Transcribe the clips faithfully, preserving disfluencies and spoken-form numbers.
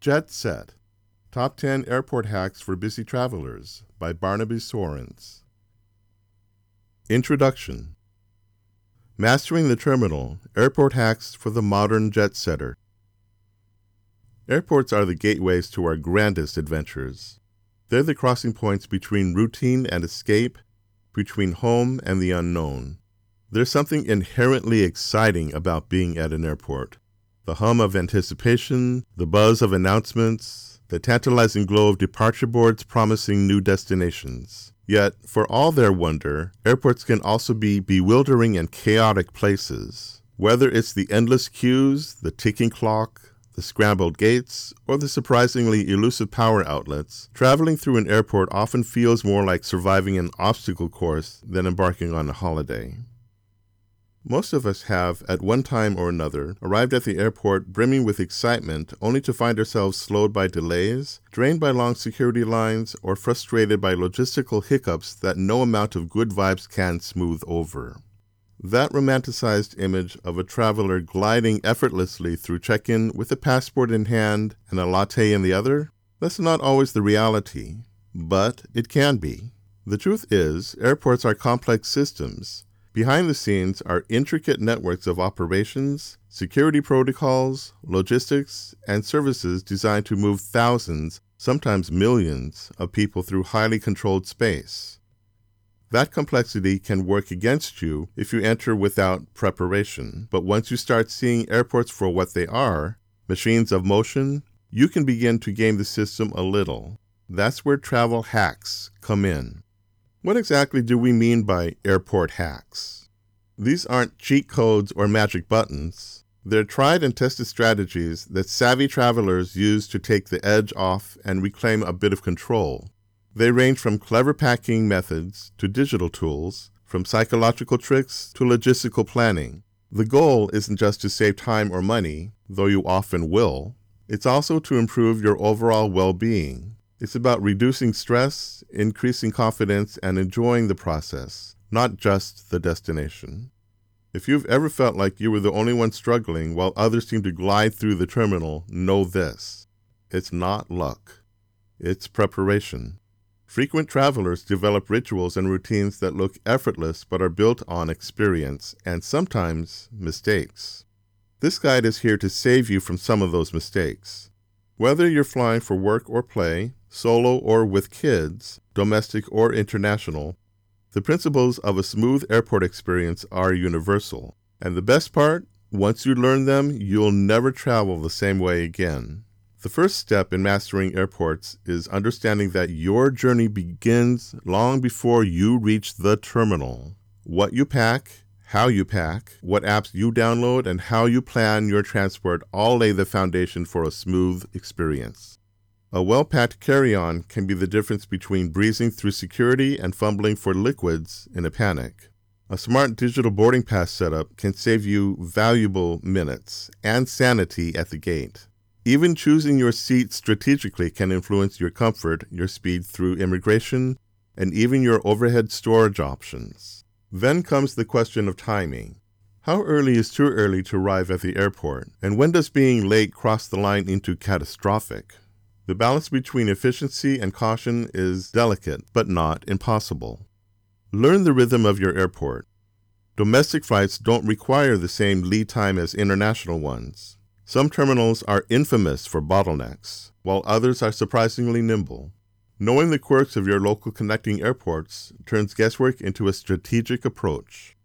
Jet Set, Top ten Airport Hacks for Busy Travelers by Barnaby Sorens. Introduction. Mastering the Terminal, Airport Hacks for the Modern Jet Setter. Airports are the gateways to our grandest adventures. They're the crossing points between routine and escape, between home and the unknown. There's something inherently exciting about being at an airport. The hum of anticipation, the buzz of announcements, the tantalizing glow of departure boards promising new destinations. Yet, for all their wonder, airports can also be bewildering and chaotic places. Whether it's the endless queues, the ticking clock, the scrambled gates, or the surprisingly elusive power outlets, traveling through an airport often feels more like surviving an obstacle course than embarking on a holiday. Most of us have, at one time or another, arrived at the airport brimming with excitement only to find ourselves slowed by delays, drained by long security lines, or frustrated by logistical hiccups that no amount of good vibes can smooth over. That romanticized image of a traveler gliding effortlessly through check-in with a passport in hand and a latte in the other, that's not always the reality, but it can be. The truth is, airports are complex systems. Behind the scenes are intricate networks of operations, security protocols, logistics, and services designed to move thousands, sometimes millions, of people through highly controlled space. That complexity can work against you if you enter without preparation, but once you start seeing airports for what they are, machines of motion, you can begin to game the system a little. That's where travel hacks come in. What exactly do we mean by airport hacks? These aren't cheat codes or magic buttons. They're tried and tested strategies that savvy travelers use to take the edge off and reclaim a bit of control. They range from clever packing methods to digital tools, from psychological tricks to logistical planning. The goal isn't just to save time or money, though you often will. It's also to improve your overall well-being. It's about reducing stress, increasing confidence, and enjoying the process, not just the destination. If you've ever felt like you were the only one struggling while others seem to glide through the terminal, know this. It's not luck. It's preparation. Frequent travelers develop rituals and routines that look effortless but are built on experience and sometimes mistakes. This guide is here to save you from some of those mistakes. Whether you're flying for work or play, solo or with kids, domestic or international, the principles of a smooth airport experience are universal. And the best part, once you learn them, you'll never travel the same way again. The first step in mastering airports is understanding that your journey begins long before you reach the terminal. What you pack, how you pack, what apps you download, and how you plan your transport all lay the foundation for a smooth experience. A well-packed carry-on can be the difference between breezing through security and fumbling for liquids in a panic. A smart digital boarding pass setup can save you valuable minutes and sanity at the gate. Even choosing your seat strategically can influence your comfort, your speed through immigration, and even your overhead storage options. Then comes the question of timing. How early is too early to arrive at the airport, and when does being late cross the line into catastrophic? The balance between efficiency and caution is delicate, but not impossible. Learn the rhythm of your airport. Domestic flights don't require the same lead time as international ones. Some terminals are infamous for bottlenecks, while others are surprisingly nimble. Knowing the quirks of your local connecting airports turns guesswork into a strategic approach.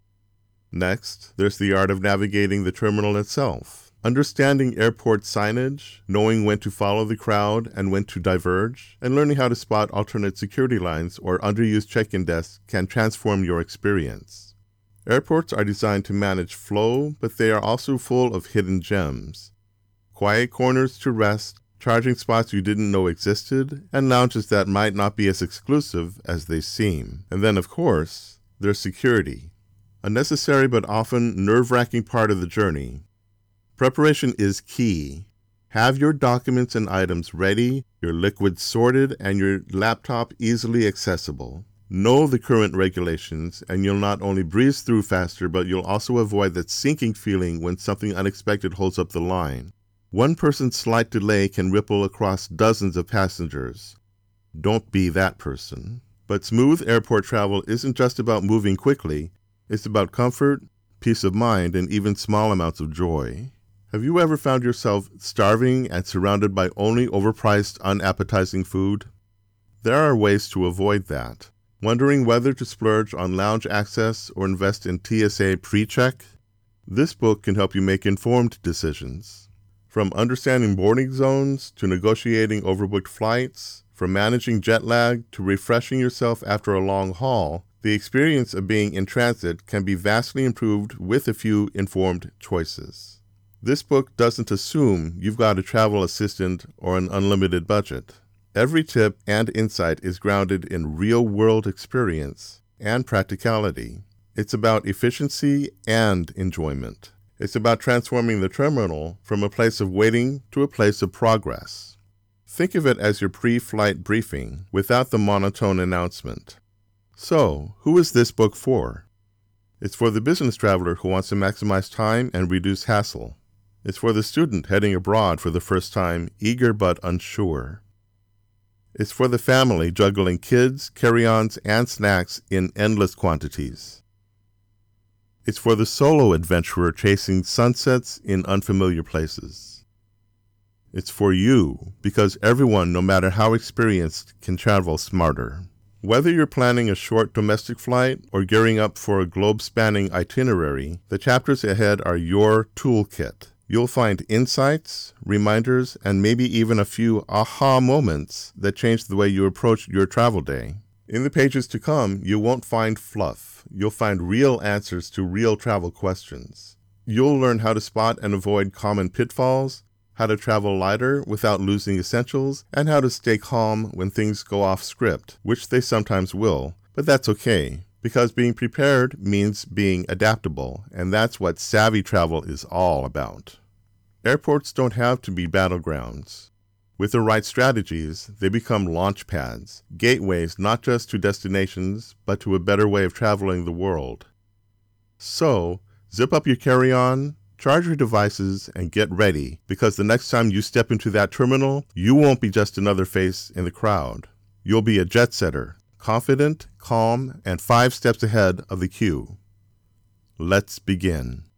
Next, there's the art of navigating the terminal itself. Understanding airport signage, knowing when to follow the crowd and when to diverge, and learning how to spot alternate security lines or underused check-in desks can transform your experience. Airports are designed to manage flow, but they are also full of hidden gems. Quiet corners to rest, charging spots you didn't know existed, and lounges that might not be as exclusive as they seem. And then, of course, there's security, a necessary but often nerve-wracking part of the journey. Preparation is key. Have your documents and items ready, your liquids sorted, and your laptop easily accessible. Know the current regulations, and you'll not only breeze through faster, but you'll also avoid that sinking feeling when something unexpected holds up the line. One person's slight delay can ripple across dozens of passengers. Don't be that person. But smooth airport travel isn't just about moving quickly. It's about comfort, peace of mind, and even small amounts of joy. Have you ever found yourself starving and surrounded by only overpriced, unappetizing food? There are ways to avoid that. Wondering whether to splurge on lounge access or invest in T S A pre-check? This book can help you make informed decisions. From understanding boarding zones to negotiating overbooked flights, from managing jet lag to refreshing yourself after a long haul, the experience of being in transit can be vastly improved with a few informed choices. This book doesn't assume you've got a travel assistant or an unlimited budget. Every tip and insight is grounded in real-world experience and practicality. It's about efficiency and enjoyment. It's about transforming the terminal from a place of waiting to a place of progress. Think of it as your pre-flight briefing without the monotone announcement. So, who is this book for? It's for the business traveler who wants to maximize time and reduce hassle. It's for the student heading abroad for the first time, eager but unsure. It's for the family juggling kids, carry-ons, and snacks in endless quantities. It's for the solo adventurer chasing sunsets in unfamiliar places. It's for you, because everyone, no matter how experienced, can travel smarter. Whether you're planning a short domestic flight or gearing up for a globe-spanning itinerary, the chapters ahead are your toolkit. You'll find insights, reminders, and maybe even a few aha moments that change the way you approach your travel day. In the pages to come, you won't find fluff. You'll find real answers to real travel questions. You'll learn how to spot and avoid common pitfalls, how to travel lighter without losing essentials, and how to stay calm when things go off script, which they sometimes will, but that's okay. Because being prepared means being adaptable, and that's what savvy travel is all about. Airports don't have to be battlegrounds. With the right strategies, they become launch pads, gateways not just to destinations, but to a better way of traveling the world. So, zip up your carry-on, charge your devices, and get ready, because the next time you step into that terminal, you won't be just another face in the crowd. You'll be a jet-setter, confident, calm, and five steps ahead of the queue. Let's begin.